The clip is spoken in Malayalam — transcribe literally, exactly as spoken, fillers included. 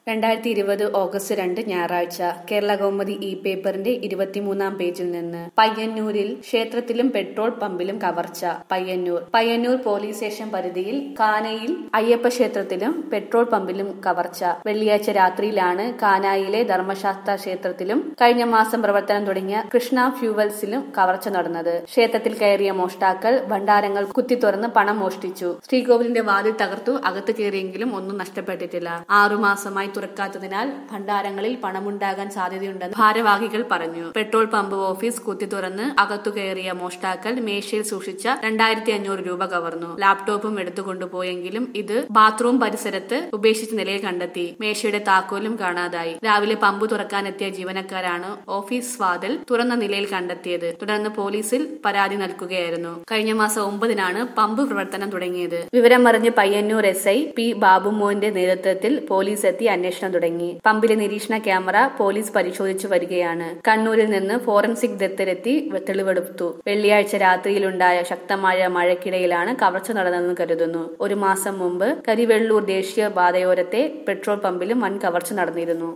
രണ്ടായിരത്തി ഇരുപത് ഓഗസ്റ്റ് രണ്ട് ഞായറാഴ്ച കേരള കൗമുദി ഇ പേപ്പറിന്റെ ഇരുപത്തിമൂന്നാം പേജിൽ നിന്ന് പയ്യന്നൂരിൽ ക്ഷേത്രത്തിലും പെട്രോൾ പമ്പിലും കവർച്ച. പയ്യന്നൂർ പയ്യന്നൂർ പോലീസ് സ്റ്റേഷൻ പരിധിയിൽ കാനയിൽ അയ്യപ്പ ക്ഷേത്രത്തിലും പെട്രോൾ പമ്പിലും കവർച്ച. വെള്ളിയാഴ്ച രാത്രിയിലാണ് കാനായിലെ ധർമ്മശാസ്ത്ര ക്ഷേത്രത്തിലും കഴിഞ്ഞ മാസം പ്രവർത്തനം തുടങ്ങിയ കൃഷ്ണ ഫ്യൂവൽസിലും കവർച്ച നടന്നത്. ക്ഷേത്രത്തിൽ കയറിയ മോഷ്ടാക്കൾ ഭണ്ഡാരങ്ങൾ കുത്തിത്തുറന്ന് പണം മോഷ്ടിച്ചു. ശ്രീകോവിലിന്റെ വാതിൽ തകർത്തു അകത്ത് കയറിയെങ്കിലും ഒന്നും നഷ്ടപ്പെട്ടിട്ടില്ല. ആറുമാസമായി തുറക്കാത്തതിനാൽ ഭണ്ഡാരങ്ങളിൽ പണമുണ്ടാകാൻ സാധ്യതയുണ്ടെന്ന് ഭാരവാഹികൾ പറഞ്ഞു. പെട്രോൾ പമ്പ് ഓഫീസ് കുത്തി തുറന്ന് അകത്തു കയറിയ മോഷ്ടാക്കൾ മേശയിൽ സൂക്ഷിച്ച രണ്ടായിരത്തി അഞ്ഞൂറ് രൂപ കവർന്നു. ലാപ്ടോപ്പും എടുത്തുകൊണ്ടുപോയെങ്കിലും ഇത് ബാത്റൂം പരിസരത്ത് ഉപേക്ഷിച്ച നിലയിൽ കണ്ടെത്തി. മേശയുടെ താക്കോലും കാണാതായി. രാവിലെ പമ്പ് തുറക്കാനെത്തിയ ജീവനക്കാരാണ് ഓഫീസ് വാതിൽ തുറന്ന നിലയിൽ കണ്ടെത്തിയത്. തുടർന്ന് പോലീസിൽ പരാതി നൽകുകയായിരുന്നു. കഴിഞ്ഞ മാസം ഒമ്പതിനാണ് പമ്പ് പ്രവർത്തനം തുടങ്ങിയത്. വിവരമറിഞ്ഞ് പയ്യന്നൂർ എസ് ഐ പി ബാബുമോന്റെ നേതൃത്വത്തിൽ പോലീസ് എത്തി അന്വേഷണം തുടങ്ങി. പമ്പിലെ നിരീക്ഷണ ക്യാമറ പോലീസ് പരിശോധിച്ചു വരികയാണ്. കണ്ണൂരിൽ നിന്ന് ഫോറൻസിക് ദത്തരെത്തി തെളിവെടുത്തു. വെള്ളിയാഴ്ച രാത്രിയിലുണ്ടായ ശക്തമായ മഴയ്ക്കിടയിലാണ് കവർച്ച നടന്നതെന്ന് കരുതുന്നു. ഒരു മാസം മുമ്പ് കരിവെള്ളൂർ ദേശീയ പാതയോരത്തെ പെട്രോൾ പമ്പിലും വൻ കവർച്ച നടന്നിരുന്നു.